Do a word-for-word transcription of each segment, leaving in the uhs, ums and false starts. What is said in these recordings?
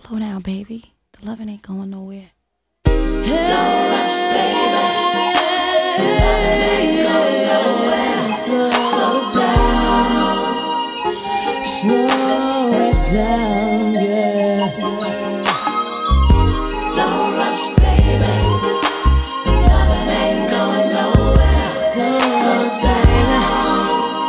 Slow down, baby. The loving ain't going nowhere. Don't rush, baby. Loving ain't going nowhere. Slow, slow down. Slow it down, yeah. Don't rush, baby. Loving ain't going nowhere. Slow down.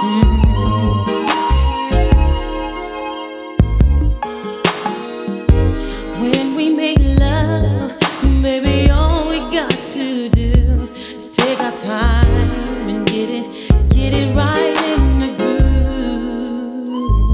Mm-hmm. When we make love, baby, all we got to do is take our time and get it, get it right in the groove.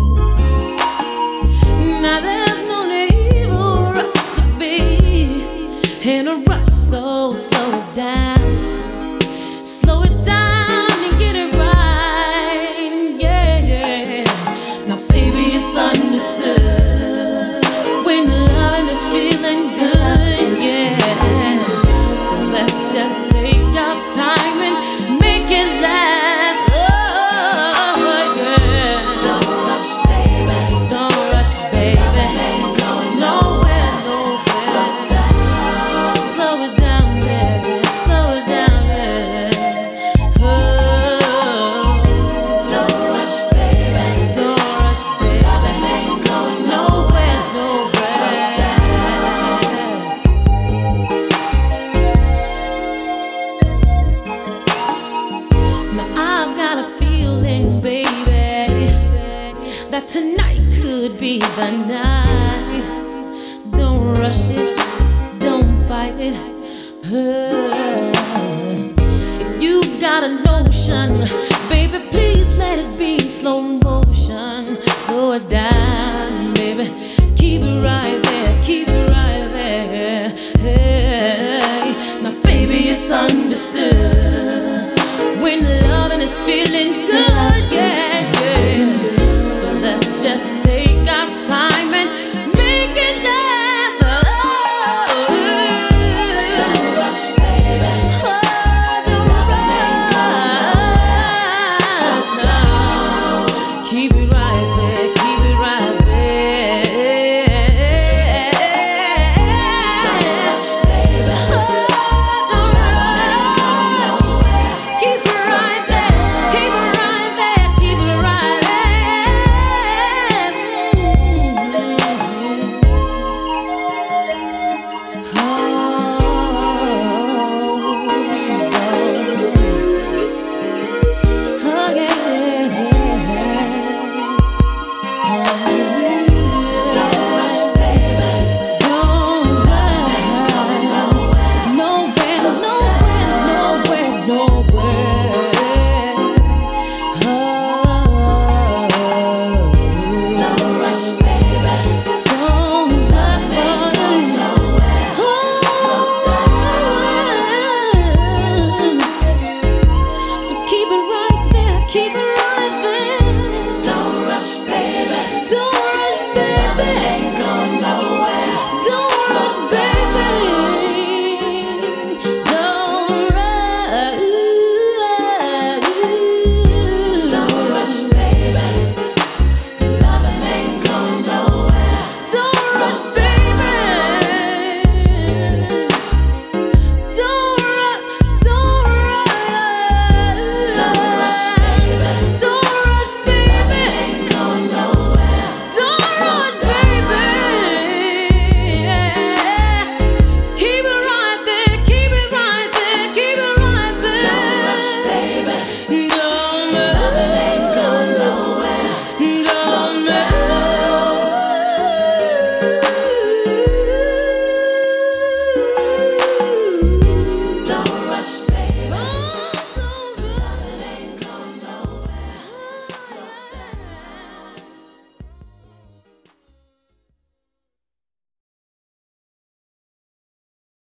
Now there's no need for us to be in a rush, so slow it down, slow it down and get it right, yeah, yeah. Now baby, it's understood when loving is feeling good, yeah. So let's just take our time and make it last, oh yeah. Don't rush, baby. Don't rush, baby. Ain't going nowhere, nowhere. Slow down, slow it down, baby. Slow it down, baby. Oh. Don't rush, baby. Don't rush, baby. Loving ain't going nowhere, nowhere. Slow down. Now I've got a feeling, baby, that tonight could be the night. Don't rush it, don't fight it. Uh, if you've got a notion, baby, please let it be slow motion. Slow it down, baby. Keep it right there, keep it right there. Hey, now baby, it's understood when loving is feeling good.